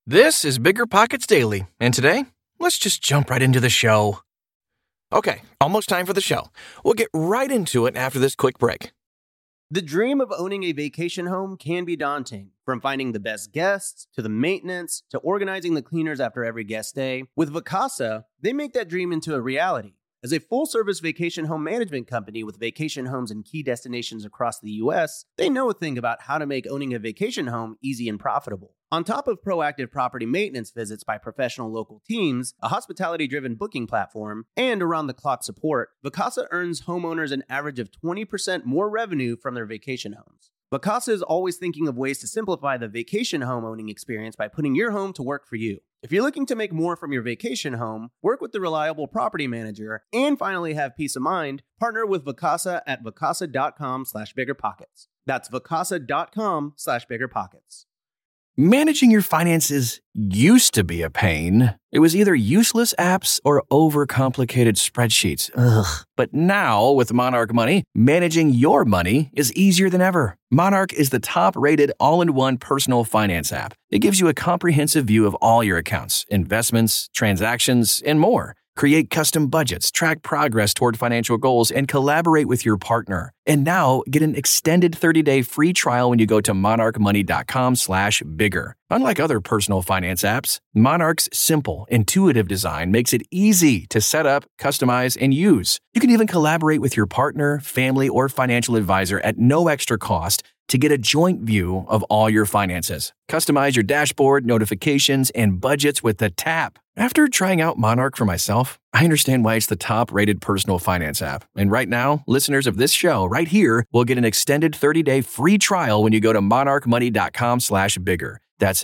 This is Bigger Pockets Daily, and today, let's just jump right into the show. Okay, almost time for the show. We'll get right into it after this quick break. The dream of owning a vacation home can be daunting. From finding the best guests, to the maintenance, to organizing the cleaners after every guest stay. With Vacasa, they make that dream into a reality. As a full-service vacation home management company with vacation homes in key destinations across the U.S., they know a thing about how to make owning a vacation home easy and profitable. On top of proactive property maintenance visits by professional local teams, a hospitality-driven booking platform, and around-the-clock support, Vacasa earns homeowners an average of 20% more revenue from their vacation homes. Vacasa is always thinking of ways to simplify the vacation home owning experience by putting your home to work for you. If you're looking to make more from your vacation home, work with the reliable property manager, and finally have peace of mind, partner with Vacasa at vacasa.com/biggerpockets. That's vacasa.com/biggerpockets. Managing your finances used to be a pain. It was either useless apps or overcomplicated spreadsheets. But now, with Monarch Money, managing your money is easier than ever. Monarch is the top-rated all-in-one personal finance app. It gives you a comprehensive view of all your accounts, investments, transactions, and more. Create custom budgets, track progress toward financial goals, and collaborate with your partner. And now, get an extended 30-day free trial when you go to monarchmoney.com/bigger. Unlike other personal finance apps, Monarch's simple, intuitive design makes it easy to set up, customize, and use. You can even collaborate with your partner, family, or financial advisor at no extra cost to get a joint view of all your finances. Customize your dashboard, notifications, and budgets with the tap. After trying out Monarch for myself, I understand why it's the top-rated personal finance app. And right now, listeners of this show right here will get an extended 30-day free trial when you go to monarchmoney.com/bigger. That's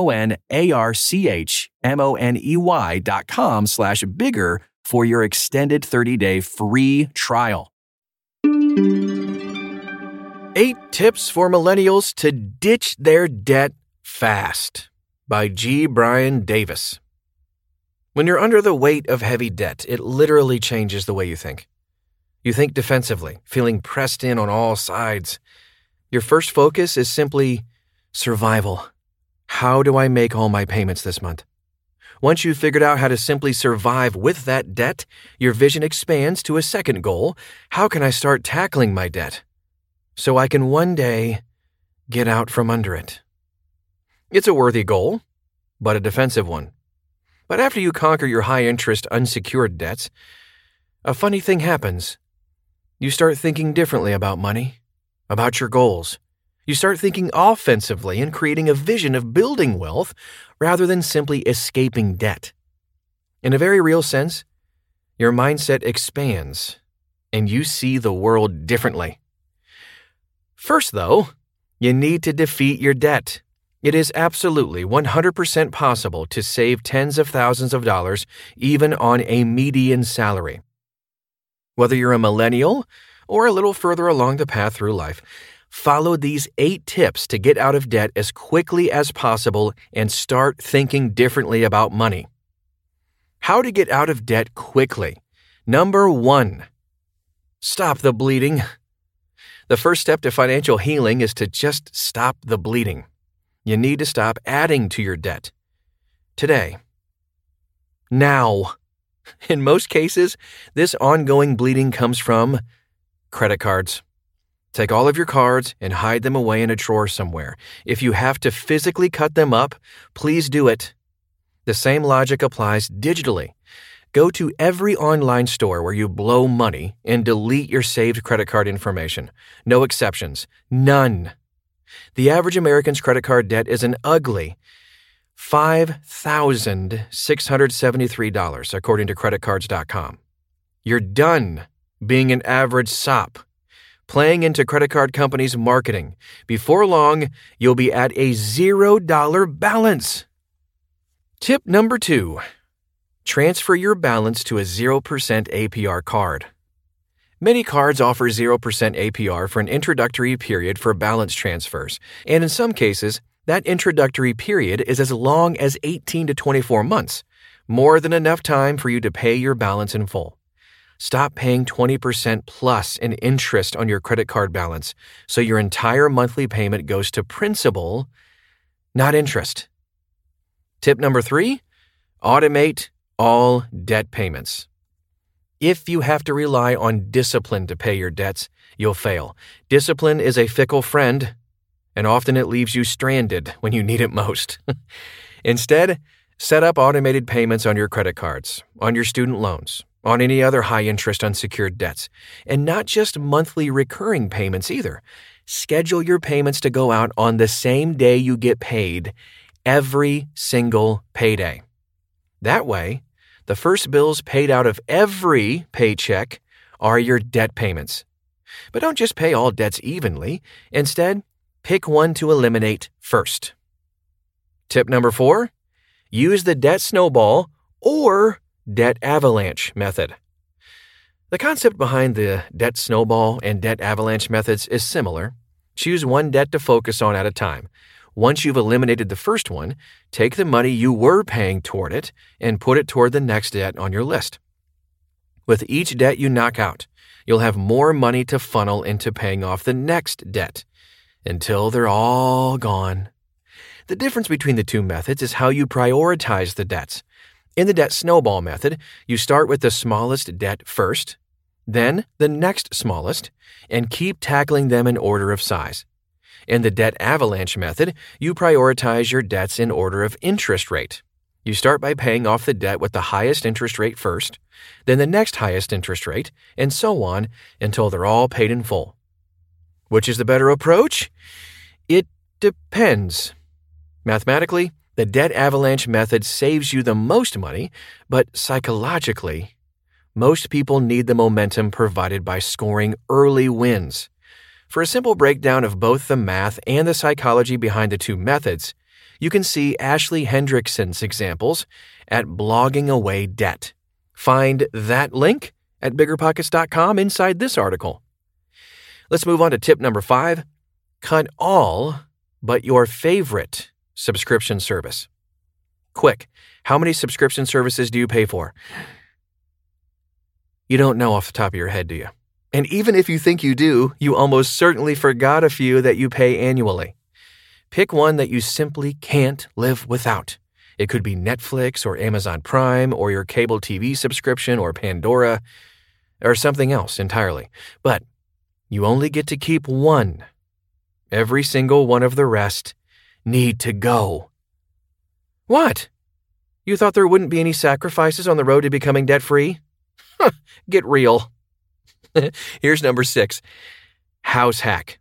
monarchmoney.com/bigger for your extended 30-day free trial. 8 Tips for Millennials to Ditch Their Debt Fast by G. Brian Davis. When you're under the weight of heavy debt, it literally changes the way you think. You think defensively, feeling pressed in on all sides. Your first focus is simply survival. How do I make all my payments this month? Once you've figured out how to simply survive with that debt, your vision expands to a second goal. How can I start tackling my debt so I can one day get out from under it? It's a worthy goal, but a defensive one. But after you conquer your high-interest, unsecured debts, a funny thing happens. You start thinking differently about money, about your goals. You start thinking offensively and creating a vision of building wealth rather than simply escaping debt. In a very real sense, your mindset expands and you see the world differently. First, though, you need to defeat your debt. It is absolutely 100% possible to save tens of thousands of dollars even on a median salary. Whether you're a millennial or a little further along the path through life, follow these 8 tips to get out of debt as quickly as possible and start thinking differently about money. How to get out of debt quickly. Number 1, stop the bleeding. The first step to financial healing is to just stop the bleeding. You need to stop adding to your debt. Today. Now. In most cases, this ongoing bleeding comes from credit cards. Take all of your cards and hide them away in a drawer somewhere. If you have to physically cut them up, please do it. The same logic applies digitally. Go to every online store where you blow money and delete your saved credit card information. No exceptions. None. The average American's credit card debt is an ugly $5,673, according to creditcards.com. You're done being an average sop, playing into credit card companies' marketing. Before long, you'll be at a $0 balance. Tip number 2, transfer your balance to a 0% APR card. Many cards offer 0% APR for an introductory period for balance transfers, and in some cases, that introductory period is as long as 18 to 24 months, more than enough time for you to pay your balance in full. Stop paying 20% plus in interest on your credit card balance so your entire monthly payment goes to principal, not interest. Tip number 3, automate all debt payments. If you have to rely on discipline to pay your debts, you'll fail. Discipline is a fickle friend, and often it leaves you stranded when you need it most. Instead, set up automated payments on your credit cards, on your student loans, on any other high-interest unsecured debts, and not just monthly recurring payments either. Schedule your payments to go out on the same day you get paid every single payday. That way, the first bills paid out of every paycheck are your debt payments. But don't just pay all debts evenly. Instead, pick one to eliminate first. Tip number 4, use the debt snowball or debt avalanche method. The concept behind the debt snowball and debt avalanche methods is similar. Choose one debt to focus on at a time. Once you've eliminated the first one, take the money you were paying toward it and put it toward the next debt on your list. With each debt you knock out, you'll have more money to funnel into paying off the next debt until they're all gone. The difference between the two methods is how you prioritize the debts. In the debt snowball method, you start with the smallest debt first, then the next smallest, and keep tackling them in order of size. In the debt avalanche method, you prioritize your debts in order of interest rate. You start by paying off the debt with the highest interest rate first, then the next highest interest rate, and so on until they're all paid in full. Which is the better approach? It depends. Mathematically, the debt avalanche method saves you the most money, but psychologically, most people need the momentum provided by scoring early wins. For a simple breakdown of both the math and the psychology behind the two methods, you can see Ashley Hendrickson's examples at Blogging Away Debt. Find that link at biggerpockets.com inside this article. Let's move on to tip number 5. Cut all but your favorite subscription service. Quick, how many subscription services do you pay for? You don't know off the top of your head, do you? And even if you think you do, you almost certainly forgot a few that you pay annually. Pick one that you simply can't live without. It could be Netflix or Amazon Prime or your cable TV subscription or Pandora or something else entirely. But you only get to keep one. Every single one of the rest need to go. What? You thought there wouldn't be any sacrifices on the road to becoming debt-free? Get real. Here's number 6, house hack.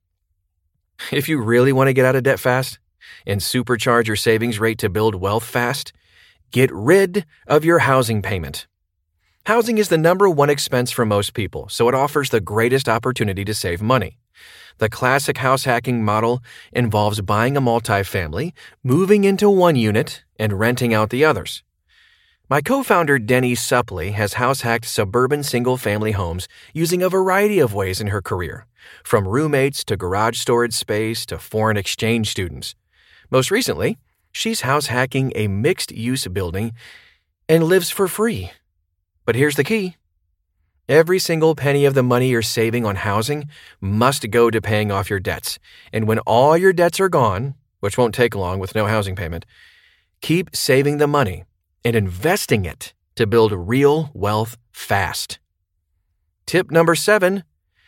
If you really want to get out of debt fast and supercharge your savings rate to build wealth fast, get rid of your housing payment. Housing is the number one expense for most people, so it offers the greatest opportunity to save money. The classic house hacking model involves buying a multifamily, moving into one unit, and renting out the others. My co-founder Denny Suppley has house-hacked suburban single-family homes using a variety of ways in her career, from roommates to garage storage space to foreign exchange students. Most recently, she's house-hacking a mixed-use building and lives for free. But here's the key. Every single penny of the money you're saving on housing must go to paying off your debts. And when all your debts are gone, which won't take long with no housing payment, keep saving the money and investing it to build real wealth fast. Tip number 7,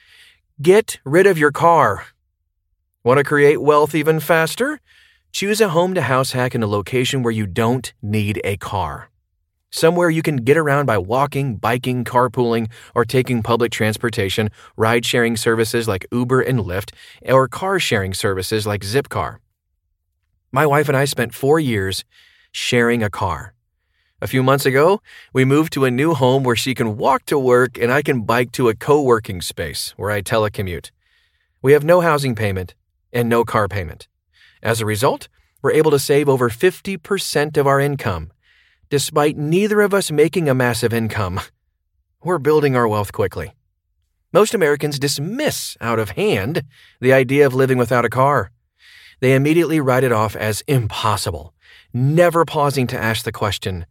get rid of your car. Want to create wealth even faster? Choose a home to house hack in a location where you don't need a car. Somewhere you can get around by walking, biking, carpooling, or taking public transportation, ride-sharing services like Uber and Lyft, or car-sharing services like Zipcar. My wife and I spent 4 years sharing a car. A few months ago, we moved to a new home where she can walk to work and I can bike to a co-working space where I telecommute. We have no housing payment and no car payment. As a result, we're able to save over 50% of our income. Despite neither of us making a massive income, we're building our wealth quickly. Most Americans dismiss out of hand the idea of living without a car. They immediately write it off as impossible, never pausing to ask the question,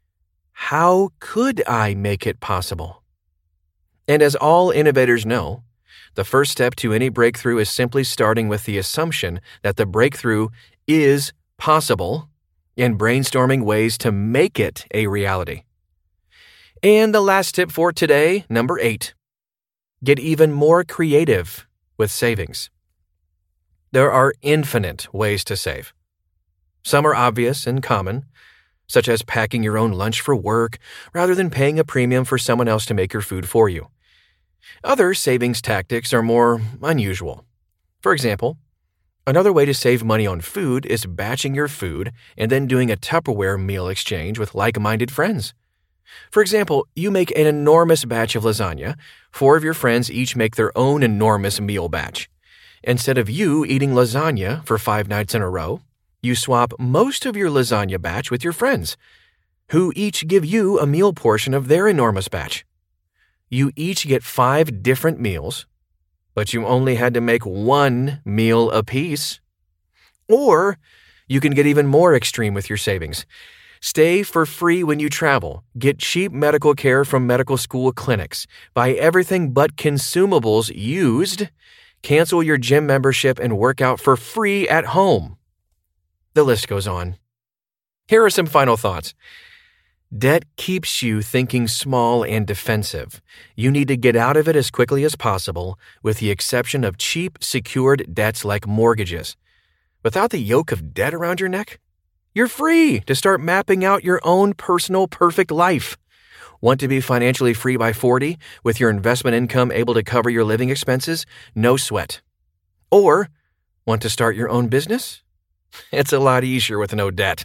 how could I make it possible? And as all innovators know, the first step to any breakthrough is simply starting with the assumption that the breakthrough is possible and brainstorming ways to make it a reality. And the last tip for today, number 8, get even more creative with savings. There are infinite ways to save. Some are obvious and common, such as packing your own lunch for work rather than paying a premium for someone else to make your food for you. Other savings tactics are more unusual. For example, another way to save money on food is batching your food and then doing a Tupperware meal exchange with like-minded friends. For example, you make an enormous batch of lasagna. 4 of your friends each make their own enormous meal batch. Instead of you eating lasagna for 5 nights in a row, you swap most of your lasagna batch with your friends, who each give you a meal portion of their enormous batch. You each get 5 different meals, but you only had to make 1 meal apiece. Or you can get even more extreme with your savings. Stay for free when you travel, get cheap medical care from medical school clinics, buy everything but consumables used, cancel your gym membership and work out for free at home. The list goes on. Here are some final thoughts. Debt keeps you thinking small and defensive. You need to get out of it as quickly as possible, with the exception of cheap, secured debts like mortgages. Without the yoke of debt around your neck, you're free to start mapping out your own personal perfect life. Want to be financially free by 40 with your investment income able to cover your living expenses? No sweat. Or want to start your own business? It's a lot easier with no debt.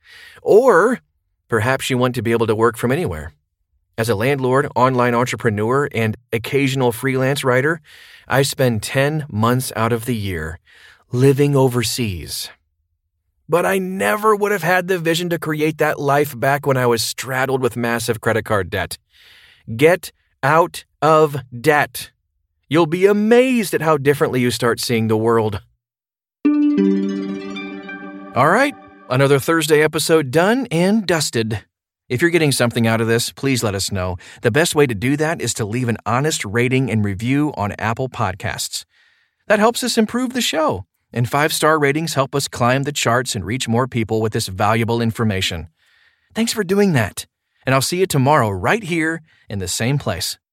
Or perhaps you want to be able to work from anywhere. As a landlord, online entrepreneur, and occasional freelance writer, I spend 10 months out of the year living overseas. But I never would have had the vision to create that life back when I was straddled with massive credit card debt. Get out of debt. You'll be amazed at how differently you start seeing the world. All right, another Thursday episode done and dusted. If you're getting something out of this, please let us know. The best way to do that is to leave an honest rating and review on Apple Podcasts. That helps us improve the show. And 5-star ratings help us climb the charts and reach more people with this valuable information. Thanks for doing that. And I'll see you tomorrow right here in the same place.